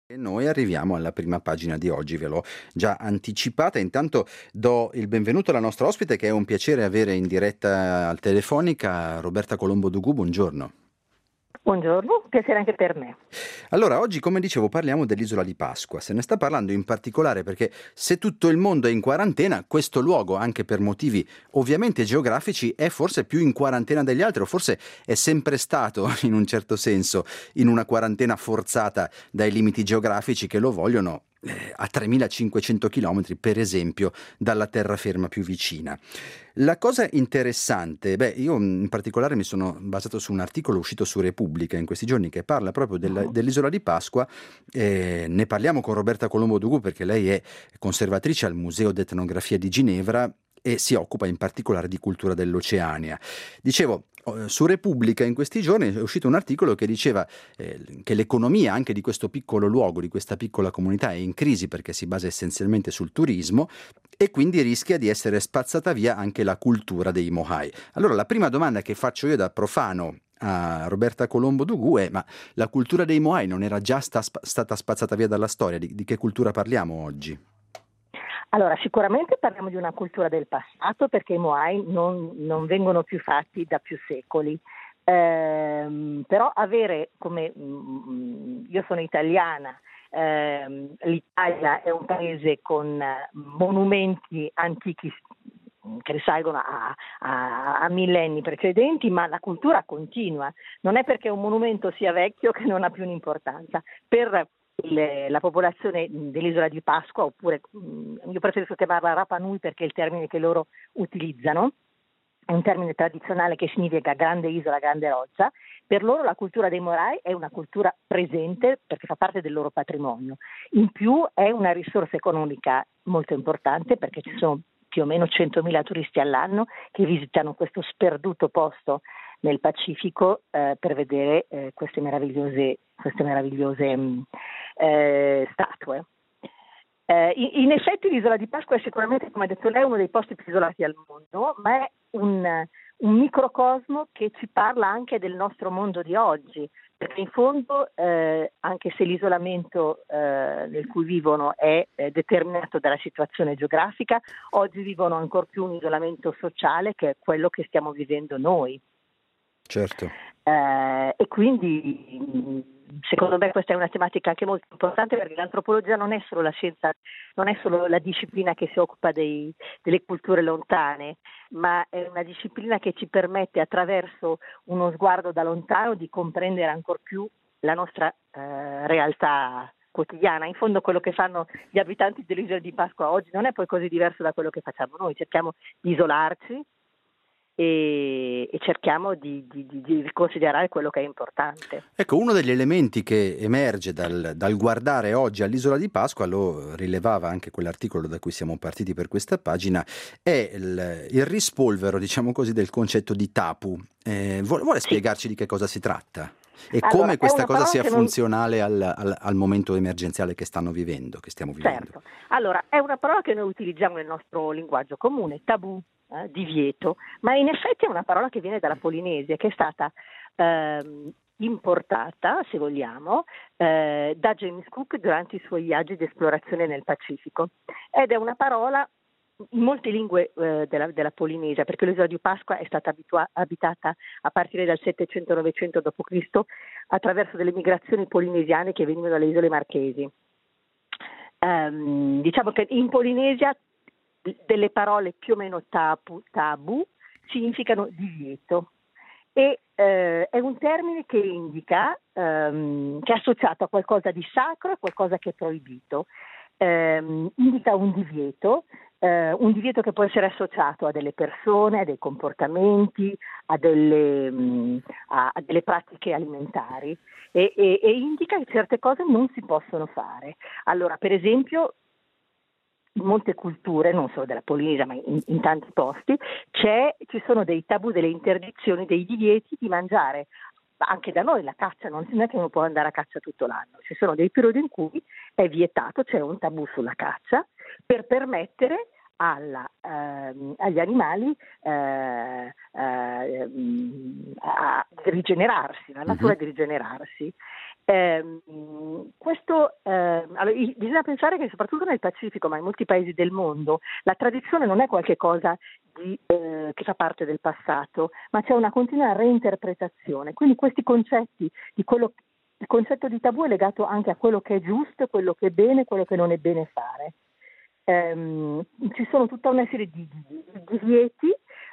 E noi arriviamo alla prima pagina di oggi, ve l'ho già anticipata. Intanto do il benvenuto alla nostra ospite, che è un piacere avere in diretta al telefonica, Roberta Colombo Dugu. Buongiorno. Buongiorno, piacere anche per me. Allora, oggi, come dicevo, parliamo dell'isola di Pasqua. Se ne sta parlando in particolare perché se tutto il mondo è in quarantena, questo luogo, anche per motivi ovviamente geografici, è forse più in quarantena degli altri, o forse è sempre stato, in un certo senso, in una quarantena forzata dai limiti geografici che lo vogliono a 3500 km, per esempio, dalla terraferma più vicina. La cosa interessante, io in particolare mi sono basato su un articolo uscito su Repubblica in questi giorni che parla proprio dell'isola di Pasqua. Ne parliamo con Roberta Colombo Dugu perché lei è conservatrice al Museo d'Etnografia di Ginevra e si occupa in particolare di cultura dell'Oceania. Dicevo, su Repubblica in questi giorni è uscito un articolo che diceva che l'economia anche di questo piccolo luogo, di questa piccola comunità, è in crisi perché si basa essenzialmente sul turismo e quindi rischia di essere spazzata via anche la cultura dei Mohai. Allora la prima domanda che faccio io da profano a Roberta Colombo Dugu è: ma la cultura dei Moai non era già stata spazzata via dalla storia? Di che cultura parliamo oggi? Allora, sicuramente parliamo di una cultura del passato perché i Moai non vengono più fatti da più secoli. Però avere, come io sono italiana, l'Italia è un paese con monumenti antichi che risalgono a millenni precedenti, ma la cultura continua. Non è perché un monumento sia vecchio che non ha più un'importanza. Per la popolazione dell'isola di Pasqua, oppure io preferisco chiamarla Rapa Nui perché è il termine che loro utilizzano, è un termine tradizionale che significa grande isola, grande roccia. Per loro la cultura dei Morai è una cultura presente perché fa parte del loro patrimonio. In più è una risorsa economica molto importante perché ci sono più o meno 100.000 turisti all'anno che visitano questo sperduto posto nel Pacifico per vedere queste meravigliose statue. In effetti l'isola di Pasqua è sicuramente, come ha detto lei, uno dei posti più isolati al mondo, ma è un microcosmo che ci parla anche del nostro mondo di oggi, perché in fondo, anche se l'isolamento nel cui vivono è determinato dalla situazione geografica, oggi vivono ancor più un isolamento sociale che è quello che stiamo vivendo noi. Certo. E quindi secondo me questa è una tematica anche molto importante perché l'antropologia non è solo la scienza, non è solo la disciplina che si occupa delle culture lontane, ma è una disciplina che ci permette attraverso uno sguardo da lontano di comprendere ancor più la nostra realtà quotidiana. In fondo quello che fanno gli abitanti dell'isola di Pasqua oggi non è poi così diverso da quello che facciamo noi, cerchiamo di isolarci e cerchiamo di considerare quello che è importante. Ecco, uno degli elementi che emerge dal guardare oggi all'isola di Pasqua, lo rilevava anche quell'articolo da cui siamo partiti per questa pagina, è il rispolvero, diciamo così, del concetto di tapu. Vuole Sì. spiegarci di che cosa si tratta? E Allora, come è questa una cosa parola sia che non... funzionale al momento emergenziale che stiamo vivendo? Certo. Allora, è una parola che noi utilizziamo nel nostro linguaggio comune, tabù, divieto, ma in effetti è una parola che viene dalla Polinesia, che è stata importata, se vogliamo, da James Cook durante i suoi viaggi di esplorazione nel Pacifico. Ed è una parola in molte lingue della Polinesia, perché l'isola di Pasqua è stata abitata a partire dal 700-900 d.C. attraverso delle migrazioni polinesiane che venivano dalle isole Marchesi. Diciamo che in Polinesia delle parole più o meno tabu significano divieto e è un termine che indica che è associato a qualcosa di sacro e qualcosa che è proibito. Indica un divieto che può essere associato a delle persone, a dei comportamenti, a delle pratiche alimentari e indica che certe cose non si possono fare. Allora, per esempio, in molte culture, non solo della Polinesia ma in tanti posti, ci sono dei tabù, delle interdizioni, dei divieti di mangiare. Anche da noi la caccia non è che uno può andare a caccia tutto l'anno, ci sono dei periodi in cui è vietato, c'è un tabù sulla caccia per permettere agli animali di rigenerarsi, la natura di rigenerarsi. Questo allora, bisogna pensare che soprattutto nel Pacifico, ma in molti paesi del mondo, la tradizione non è qualche cosa che fa parte del passato, ma c'è una continua reinterpretazione. Quindi questi concetti il concetto di tabù è legato anche a quello che è giusto, quello che è bene, quello che non è bene fare. Ci sono tutta una serie di divieti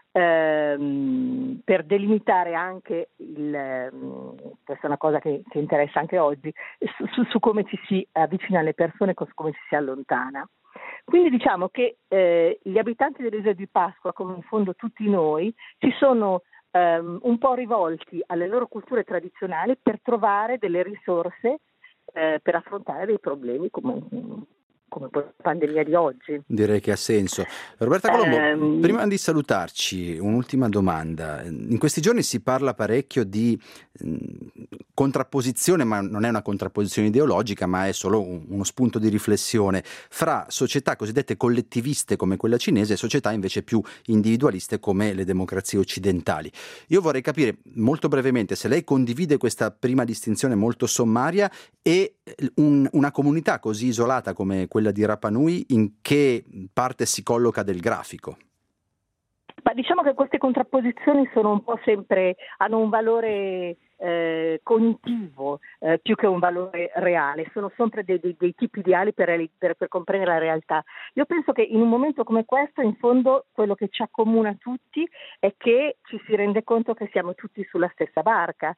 per delimitare anche questa è una cosa che interessa anche oggi, su come ci si avvicina alle persone e come ci si allontana. Quindi diciamo che gli abitanti delle isole di Pasqua, come in fondo tutti noi, si sono un po' rivolti alle loro culture tradizionali per trovare delle risorse per affrontare dei problemi come la pandemia di oggi. Direi che ha senso. Roberta Colombo, prima di salutarci, un'ultima domanda. In questi giorni si parla parecchio di contrapposizione, ma non è una contrapposizione ideologica, ma è solo uno spunto di riflessione fra società cosiddette collettiviste come quella cinese e società invece più individualiste come le democrazie occidentali. Io vorrei capire molto brevemente se lei condivide questa prima distinzione molto sommaria e una comunità così isolata come quella di Rapa Nui in che parte si colloca del grafico? Ma diciamo che queste contrapposizioni sono un po' sempre, hanno un valore cognitivo più che un valore reale, sono sempre dei tipi ideali per comprendere la realtà. Io penso che in un momento come questo, in fondo, quello che ci accomuna tutti è che ci si rende conto che siamo tutti sulla stessa barca.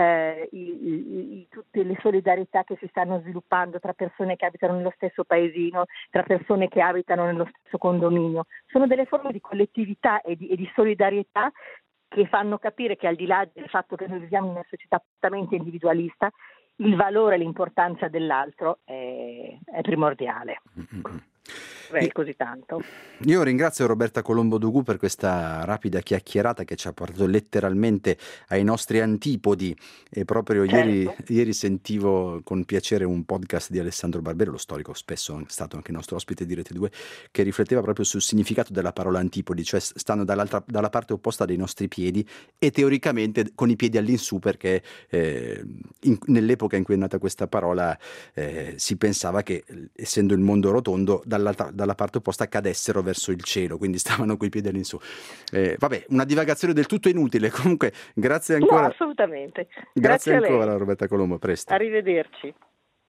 Tutte le solidarietà che si stanno sviluppando tra persone che abitano nello stesso paesino, tra persone che abitano nello stesso condominio, sono delle forme di collettività e di solidarietà che fanno capire che al di là del fatto che noi viviamo in una società completamente individualista, il valore e l'importanza dell'altro è primordiale. Così tanto. Io ringrazio Roberta Colombo Dugu per questa rapida chiacchierata che ci ha portato letteralmente ai nostri antipodi e proprio certo. ieri sentivo con piacere un podcast di Alessandro Barbero, lo storico, spesso è stato anche nostro ospite di Rete 2, che rifletteva proprio sul significato della parola antipodi, cioè stanno dalla parte opposta dei nostri piedi e teoricamente con i piedi all'insù, perché nell'epoca in cui è nata questa parola si pensava che essendo il mondo rotondo dalla parte opposta cadessero verso il cielo, quindi stavano coi piedi all'insù. Vabbè, una divagazione del tutto inutile. Comunque, grazie ancora. No, assolutamente. Grazie ancora, Roberta Colombo, presto. Arrivederci.